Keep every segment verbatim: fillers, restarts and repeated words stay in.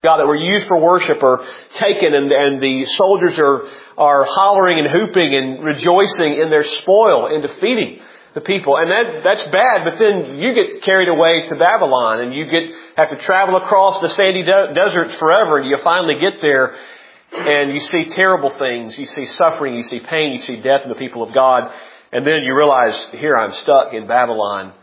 God that were used for worship are taken, and, and the soldiers are, are hollering and hooping and rejoicing in their spoil and defeating the people. And that, that's bad, but then you get carried away to Babylon and you get, have to travel across the sandy de- deserts forever, and you finally get there and you see terrible things. You see suffering, you see pain, you see death in the people of God. And then you realize, here I'm stuck in Babylon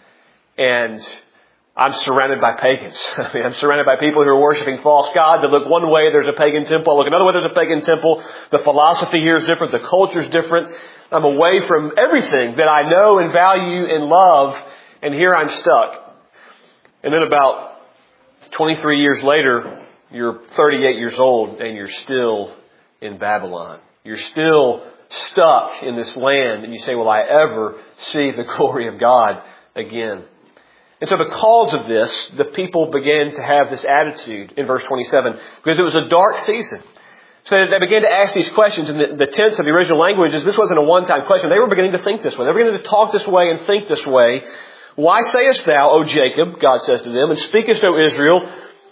and I'm surrounded by pagans. I mean, I'm surrounded by people who are worshiping false gods. They look one way, there's a pagan temple. I look another way, there's a pagan temple. The philosophy here is different. The culture is different. I'm away from everything that I know and value and love. And here I'm stuck. And then about twenty-three years later, you're thirty-eight years old and you're still in Babylon. You're still stuck in this land. And you say, will I ever see the glory of God again? And so because of this, the people began to have this attitude in verse twenty-seven, because it was a dark season. So they began to ask these questions, and the, the tense of the original language is this wasn't a one-time question. They were beginning to think this way. They were beginning to talk this way and think this way. Why sayest thou, O Jacob, God says to them, and speakest, O Israel,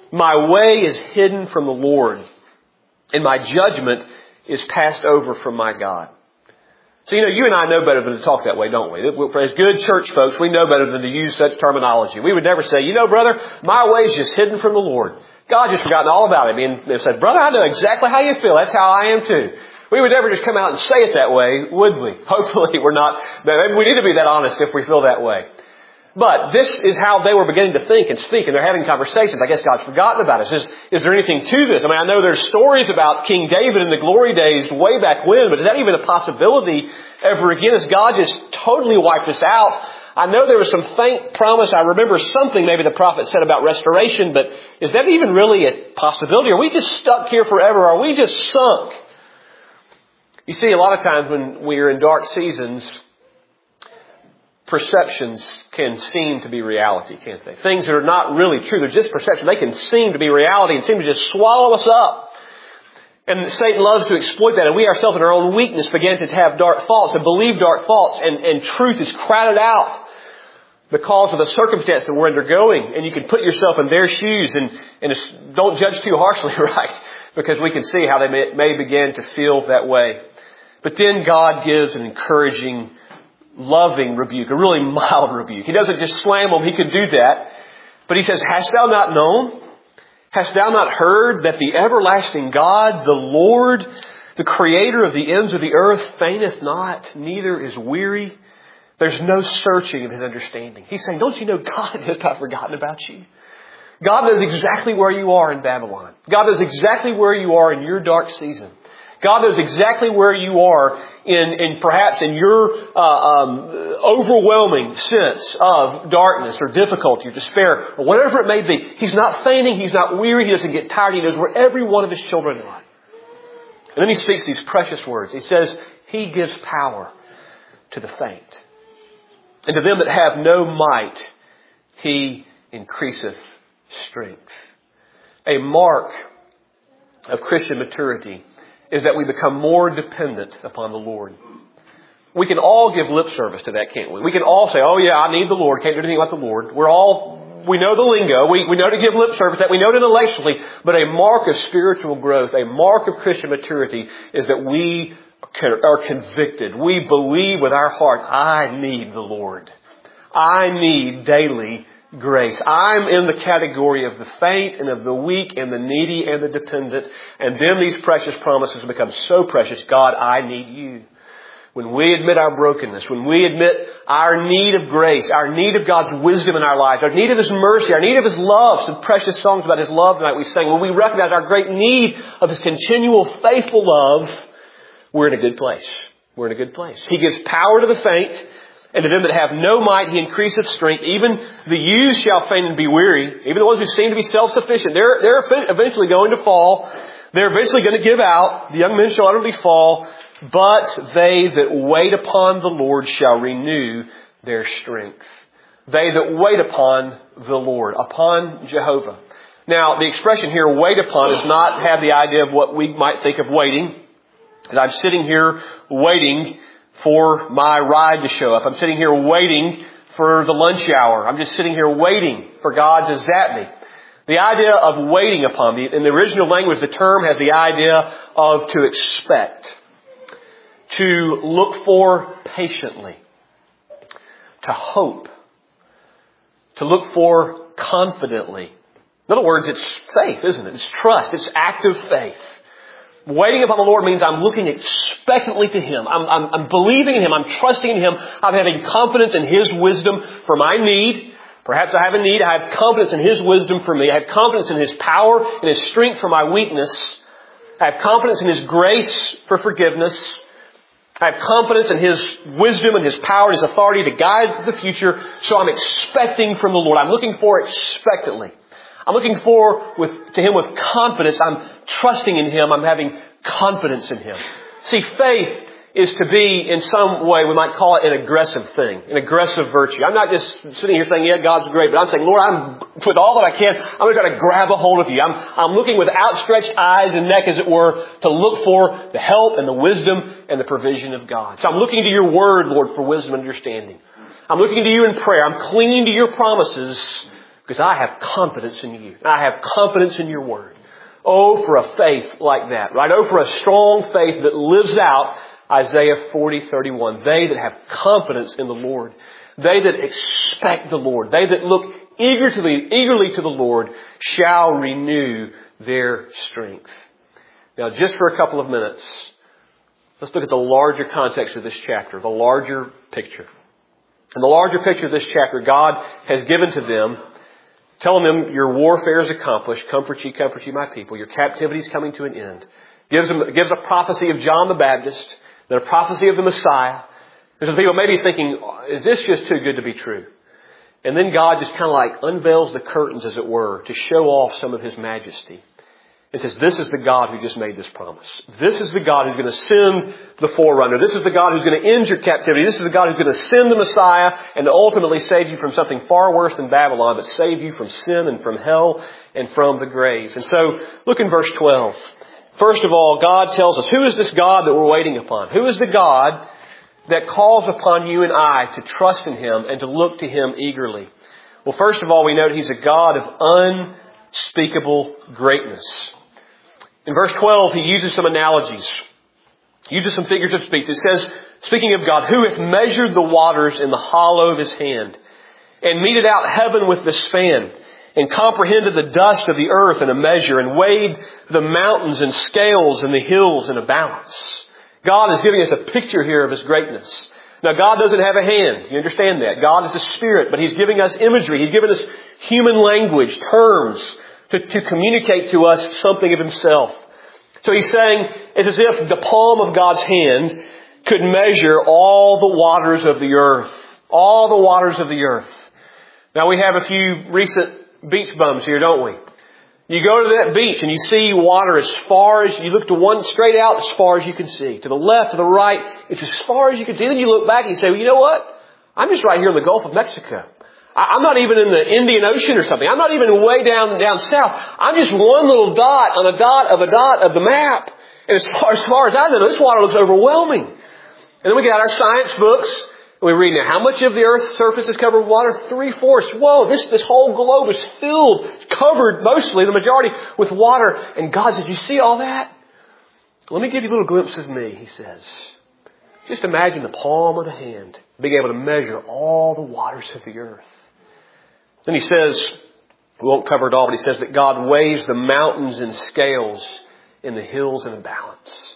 my way is hidden from the Lord, and my judgment is passed over from my God. So, you know, you and I know better than to talk that way, don't we? As good church folks, we know better than to use such terminology. We would never say, you know, brother, my way is just hidden from the Lord. God just forgotten all about it. And they said, brother, I know exactly how you feel. That's how I am too. We would never just come out and say it that way, would we? Hopefully we're not. We need to be that honest if we feel that way. But this is how they were beginning to think and speak, and they're having conversations. I guess God's forgotten about us. Is, is there anything to this? I mean, I know there's stories about King David in the glory days way back when, but is that even a possibility ever again? Has God just totally wiped us out? I know there was some faint promise. I remember something maybe the prophet said about restoration, but is that even really a possibility? Are we just stuck here forever? Are we just sunk? You see, a lot of times when we're in dark seasons, perceptions can seem to be reality, can't they? Things that are not really true, they're just perception. They can seem to be reality and seem to just swallow us up. And Satan loves to exploit that. And we ourselves in our own weakness begin to have dark thoughts and believe dark thoughts. And, and truth is crowded out because of the circumstance that we're undergoing. And you can put yourself in their shoes and, and don't judge too harshly, right? Because we can see how they may, may begin to feel that way. But then God gives an encouraging, loving rebuke, a really mild rebuke. He doesn't just slam them. He could do that. But he says, hast thou not known? Hast thou not heard that the everlasting God, the Lord, the creator of the ends of the earth, fainteth not, neither is weary? There's no searching of his understanding. He's saying, don't you know God has not forgotten about you? God knows exactly where you are in Babylon. God knows exactly where you are in your dark season. God knows exactly where you are in, in perhaps in your uh, um, overwhelming sense of darkness or difficulty or despair or whatever it may be. He's not fainting. He's not weary. He doesn't get tired. He knows where every one of his children are. And then he speaks these precious words. He says, he gives power to the faint. And to them that have no might, he increaseth strength. A mark of Christian maturity is that we become more dependent upon the Lord. We can all give lip service to that, can't we? We can all say, oh yeah, I need the Lord. Can't do anything without the Lord. We're all, we know the lingo. We, we know to give lip service, that we know it intellectually. But a mark of spiritual growth, a mark of Christian maturity is that we are convicted. We believe with our heart, I need the Lord. I need daily grace. I'm in the category of the faint and of the weak and the needy and the dependent. And then these precious promises become so precious. God, I need you. When we admit our brokenness, when we admit our need of grace, our need of God's wisdom in our lives, our need of His mercy, our need of His love, some precious songs about His love tonight we sang, when we recognize our great need of His continual faithful love, we're in a good place. We're in a good place. He gives power to the faint, and to them that have no might, He increaseth strength. Even the youths shall faint and be weary. Even the ones who seem to be self-sufficient. They're, they're eventually going to fall. They're eventually going to give out. The young men shall utterly fall. But they that wait upon the Lord shall renew their strength. They that wait upon the Lord, upon Jehovah. Now, the expression here, wait upon, does not have the idea of what we might think of waiting. And I'm sitting here waiting for my ride to show up. I'm sitting here waiting for the lunch hour. I'm just sitting here waiting for God to zap me. The idea of waiting upon. The, in the original language, the term has the idea of to expect, to look for patiently, to hope, to look for confidently. In other words, it's faith, isn't it? It's trust. It's active faith. Waiting upon the Lord means I'm looking expectantly to Him. I'm, I'm, I'm believing in Him. I'm trusting in Him. I'm having confidence in His wisdom for my need. Perhaps I have a need. I have confidence in His wisdom for me. I have confidence in His power and His strength for my weakness. I have confidence in His grace for forgiveness. I have confidence in His wisdom and His power and His authority to guide the future. So I'm expecting from the Lord. I'm looking for expectantly. I'm looking for with, to Him with confidence. I'm trusting in Him. I'm having confidence in Him. See, faith is to be, in some way, we might call it an aggressive thing, an aggressive virtue. I'm not just sitting here saying, yeah, God's great, but I'm saying, Lord, I'm with all that I can, I'm going to try to grab a hold of You. I'm, I'm looking with outstretched eyes and neck, as it were, to look for the help and the wisdom and the provision of God. So I'm looking to Your Word, Lord, for wisdom and understanding. I'm looking to You in prayer. I'm clinging to Your promises because I have confidence in You. I have confidence in Your Word. Oh, for a faith like that, right? Oh, for a strong faith that lives out Isaiah forty thirty-one. They that have confidence in the Lord. They that expect the Lord. They that look eagerly, eagerly to the Lord shall renew their strength. Now, just for a couple of minutes, let's look at the larger context of this chapter, the larger picture. In the larger picture of this chapter, God has given to them, telling them, your warfare is accomplished. Comfort ye, comfort ye, my people. Your captivity is coming to an end. Gives them, gives a prophecy of John the Baptist, then a prophecy of the Messiah. There's some people maybe thinking, is this just too good to be true? And then God just kind of like unveils the curtains, as it were, to show off some of His majesty. It says, this is the God who just made this promise. This is the God who's going to send the forerunner. This is the God who's going to end your captivity. This is the God who's going to send the Messiah and ultimately save you from something far worse than Babylon, but save you from sin and from hell and from the grave. And so, look in verse twelve. First of all, God tells us, who is this God that we're waiting upon? Who is the God that calls upon you and I to trust in Him and to look to Him eagerly? Well, first of all, we note He's a God of unspeakable greatness. In verse twelve, He uses some analogies. He uses some figures of speech. It says, speaking of God, who hath measured the waters in the hollow of His hand, and meted out heaven with the span, and comprehended the dust of the earth in a measure, and weighed the mountains in scales and the hills in a balance. God is giving us a picture here of His greatness. Now, God doesn't have a hand. You understand that. God is a spirit, but He's giving us imagery. He's given us human language, terms, to, to communicate to us something of Himself. So He's saying, it's as if the palm of God's hand could measure all the waters of the earth. All the waters of the earth. Now, we have a few recent beach bums here, don't we? You go to that beach and you see water as far as, you look to one straight out as far as you can see. To the left, to the right, it's as far as you can see. Then you look back and you say, well, you know what? I'm just right here in the Gulf of Mexico. I'm not even in the Indian Ocean or something. I'm not even way down, down south. I'm just one little dot on a dot of a dot of the map. And as far, as far as I know, this water looks overwhelming. And then we get out our science books. We read now, how much of the earth's surface is covered with water? Three-fourths. Whoa, this, this whole globe is filled, covered mostly, the majority, with water. And God says, you see all that? Let me give you a little glimpse of me, He says. Just imagine the palm of the hand, being able to measure all the waters of the earth. Then He says, we won't cover it all, but He says that God weighs the mountains in scales and the hills in a balance.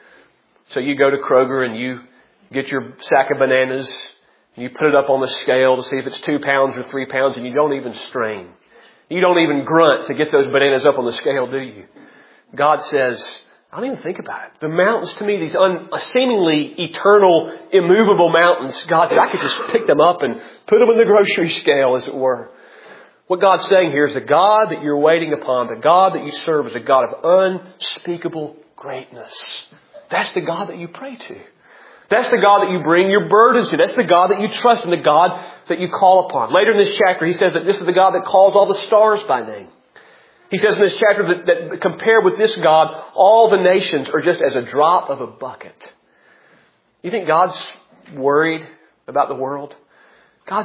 So you go to Kroger and you get your sack of bananas, and you put it up on the scale to see if it's two pounds or three pounds, and you don't even strain. You don't even grunt to get those bananas up on the scale, do you? God says, I don't even think about it. The mountains to me, these un, seemingly eternal, immovable mountains, God said, I could just pick them up and put them in the grocery scale, as it were. What God's saying here is the God that you're waiting upon, the God that you serve, is a God of unspeakable greatness. That's the God that you pray to. That's the God that you bring your burdens to. That's the God that you trust and the God that you call upon. Later in this chapter, He says that this is the God that calls all the stars by name. He says in this chapter that, that compared with this God, all the nations are just as a drop of a bucket. You think God's worried about the world? God says,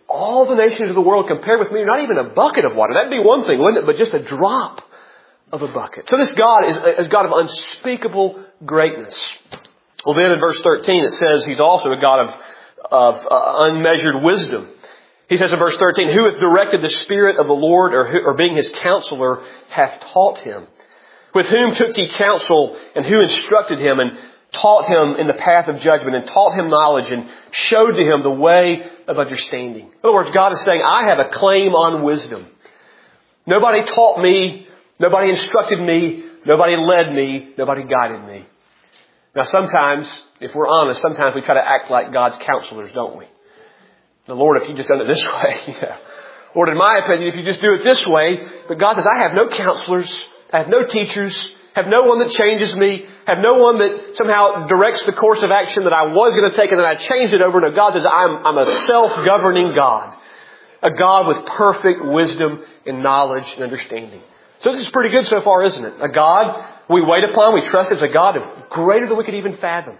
all the nations of the world compared with me are not even a bucket of water. That'd be one thing, wouldn't it? But just a drop of a bucket. So this God is a God of unspeakable greatness. Well, then in verse thirteen it says He's also a God of, of uh, unmeasured wisdom. He says in verse thirteen, who hath directed the Spirit of the Lord, or, who, or being His counselor, hath taught him? With whom took he counsel, and who instructed him, and taught him in the path of judgment, and taught him knowledge, and showed to him the way of understanding? In other words, God is saying, I have a claim on wisdom. Nobody taught me, nobody instructed me, nobody led me, nobody guided me. Now sometimes, if we're honest, sometimes we try to act like God's counselors, don't we? The Lord, if you just done it this way, you know. Lord, in my opinion, if you just do it this way, but God says, I have no counselors, I have no teachers, have no one that changes me, have no one that somehow directs the course of action that I was going to take and then I changed it over. No, God says, I'm, I'm a self-governing God. A God with perfect wisdom and knowledge and understanding. So this is pretty good so far, isn't it? A God we wait upon, we trust is a God of greater than we could even fathom.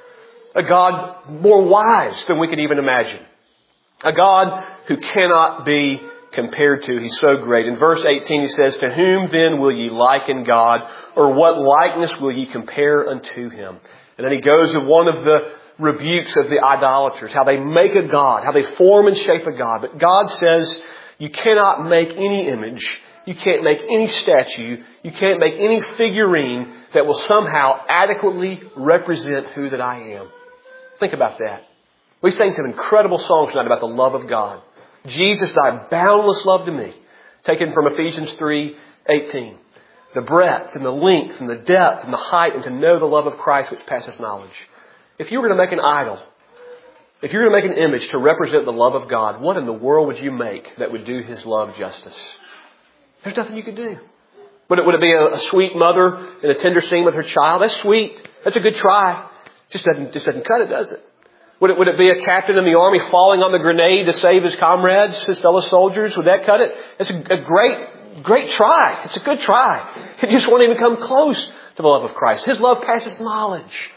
A God more wise than we could even imagine. A God who cannot be compared to. He's so great. In verse eighteen he says, to whom then will ye liken God? Or what likeness will ye compare unto Him? And then he goes to one of the rebukes of the idolaters. How they make a God. How they form and shape a God. But God says, you cannot make any image. You can't make any statue. You can't make any figurine that will somehow adequately represent who that I am. Think about that. We sang some incredible songs tonight about the love of God. Jesus, thy boundless love to me. Taken from Ephesians three eighteen. The breadth and the length and the depth and the height, and to know the love of Christ which passeth knowledge. If you were going to make an idol, if you were going to make an image to represent the love of God, what in the world would you make that would do His love justice? There's nothing you could do. Would it, would it be a, a sweet mother in a tender scene with her child? That's sweet. That's a good try. Just doesn't, just doesn't cut it, does it? Would it, would it be a captain in the army falling on the grenade to save his comrades, his fellow soldiers? Would that cut it? It's a, a great, great try. It's a good try. It just won't even come close to the love of Christ. His love passes knowledge.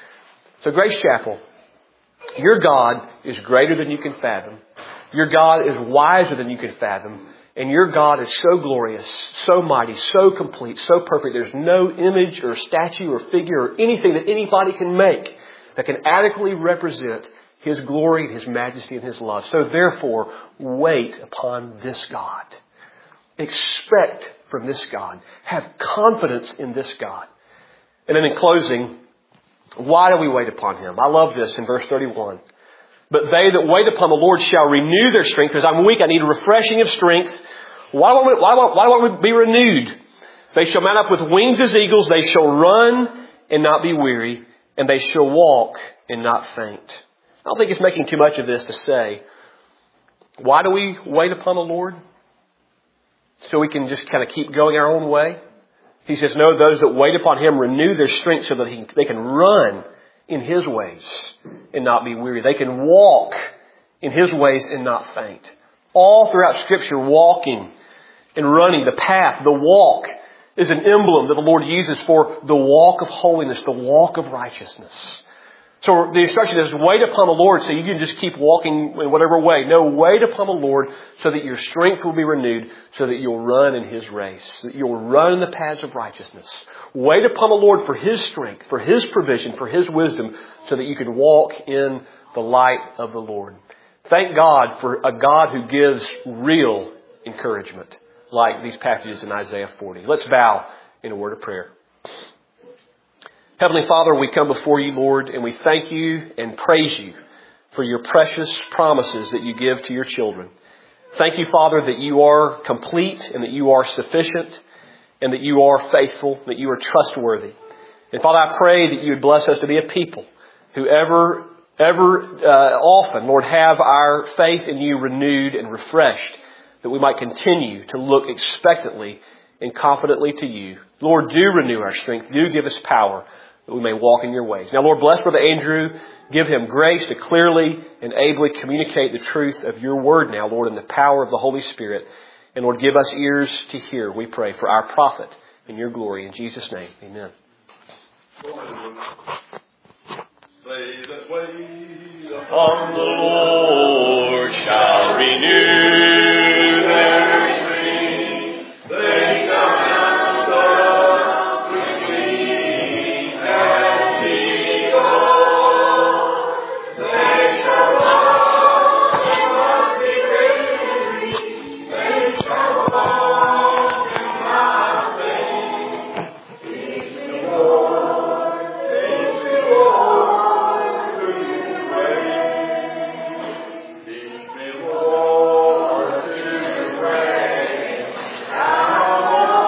So Grace Chapel, your God is greater than you can fathom. Your God is wiser than you can fathom. And your God is so glorious, so mighty, so complete, so perfect. There's no image or statue or figure or anything that anybody can make that can adequately represent His glory and His majesty and His love. So therefore, wait upon this God. Expect from this God. Have confidence in this God. And then in closing, why do we wait upon Him? I love this in verse thirty-one. But they that wait upon the Lord shall renew their strength. Because I'm weak, I need a refreshing of strength. Why do I, why do I, why do I be renewed? They shall mount up with wings as eagles. They shall run and not be weary. And they shall walk and not faint. I don't think it's making too much of this to say, why do we wait upon the Lord? So we can just kind of keep going our own way? He says, no, those that wait upon Him renew their strength so that he, they can run in His ways and not be weary. They can walk in His ways and not faint. All throughout Scripture, walking and running, the path, the walk, is an emblem that the Lord uses for the walk of holiness, the walk of righteousness. So the instruction is wait upon the Lord so you can just keep walking in whatever way. No, wait upon the Lord so that your strength will be renewed, so that you'll run in His race, that you'll run in the paths of righteousness. Wait upon the Lord for His strength, for His provision, for His wisdom, so that you can walk in the light of the Lord. Thank God for a God who gives real encouragement, like these passages in Isaiah forty. Let's bow in a word of prayer. Heavenly Father, we come before You, Lord, and we thank You and praise You for Your precious promises that You give to Your children. Thank You, Father, that You are complete and that You are sufficient and that You are faithful, that You are trustworthy. And Father, I pray that You would bless us to be a people who ever, ever uh, often, Lord, have our faith in You renewed and refreshed, that we might continue to look expectantly and confidently to You. Lord, do renew our strength. Do give us power that we may walk in Your ways. Now, Lord, bless Brother Andrew. Give him grace to clearly and ably communicate the truth of Your word now, Lord, in the power of the Holy Spirit. And Lord, give us ears to hear, we pray, for our profit in Your glory. In Jesus' name, amen. They that wait upon the Lord shall renew their strength. They shall mount up with wings as eagles. They shall walk and not be weary. They shall walk and not faint. Teach me, Lord, teach me, Lord, to pray. Teach me, Lord, to pray. How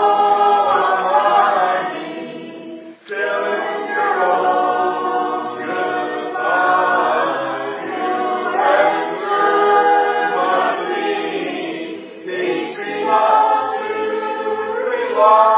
I need, till in your own good time, you answer my plea. Teach me not to rely